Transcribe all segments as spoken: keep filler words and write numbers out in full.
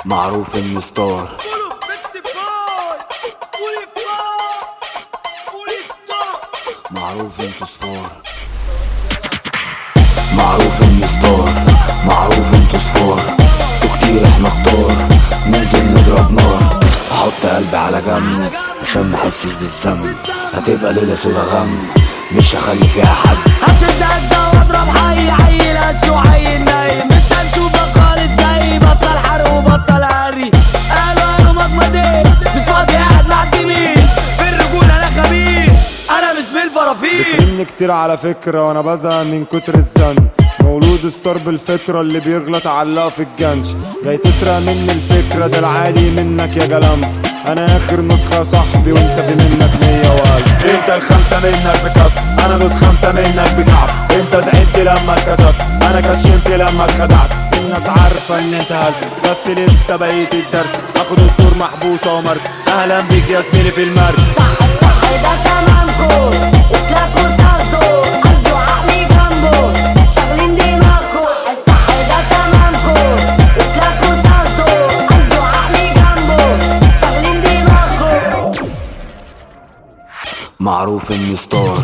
معروف اني ستار. معروف انتو صفار. معروف اني ستار. معروف انتو صفار. انتو كتير احنا كتار. ننزل نضرب نار. احط قلبي على جنب عشان محسش بالذنب. هتبقى ليلة سودا غم مش هخلي فيها حد. هشد اجزا واضرب حي حي القش وحي النايم. مش هنشوفك خالص جاي. بطل حرق وبطل هري. قالوا قالوا مغمزين مش فاضي قاعد مع زميل. في الرجولة انا خبير انا مش من الفرافير. بترن كتير على فكرة وانا بزهق من كتر الزن. مولود ستار بالفطرة اللي بيغلط علقه في الجنش. جاي تسرق مني الفكرة ده العادي منك يا جلنف. انا اخر نسخة صاحبي وانت في منك مية والف. انت الخمسة منك بكف انا دوس خمسة منك بكعب. انت زعلت لما اتكسفت انا كشمت لما اتخدعت. الناس عارفة ان انت هلس بس لسه بقيت الدرس. اخد الدور محبوسة ومرس. اهلا بيك يا زميلي في المرس. صح صح ده تمامكو اسلكوا تاخدوا قلبي وعقلي جنبه شغلين دماغكو. الصح ده تمامكو اسلكوا تاخدوا قلبي وعقلي جنبه شغلين دماغكو. معروف اني ستار.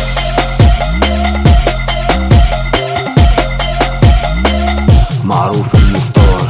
معروف اني ستار.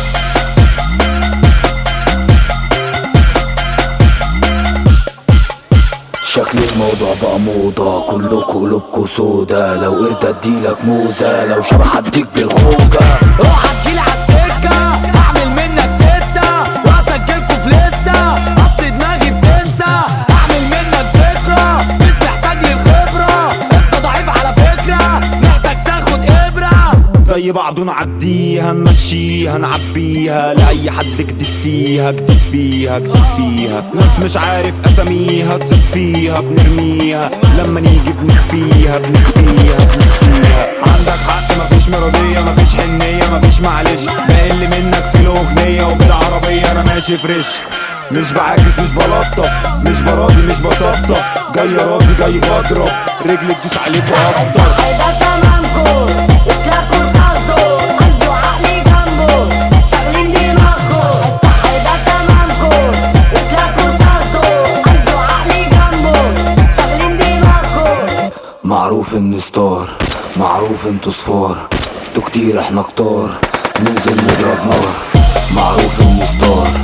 شكل الموضوع بقى موضة كلكوا قلوبكوا سودا. لو قرد اديلك موزة لو شبح اديك بالخوجة. اوعى تجيلي عالسكة اعمل منك ستة واسجلكوا في لستة. اصل دماغي بتنسى اعمل منك ذكرى. مش محتاج للخبرة انت ضعيف على فكرة. محتاج تاخد ابرة. زي بعضه نعديها نمشيها نعبيها. لأي حد جديد فيها جديد فيها جديد فيها. ناس مش عارف اساميها تزيد فيها بنرميها. لما نيجي بنخفيها بنخفيها بنخفيها. عندك حق مفيش مرضية مفيش حنية مفيش معلش. بقل منك في الأغنية وبالعربية انا ماشي فريش. مش بعاكس مش بلطف مش براضي مش بطبطب. جاي راسي جاي بضرب رجلي تدوس عليك اكتر. صح ده تمامكو اسلكوا تاخدوا قلبي وعقلي جنبه شغلين دماغكو. الصح ده تمامكو اسلكوا تاخدوا قلبي وعقلي جنبه شغلين دماغكو. معروف اني ستار. معروف انتو صفار. انتو كتير احنا كتار. ننزل نضرب نار. معروف اني ستار.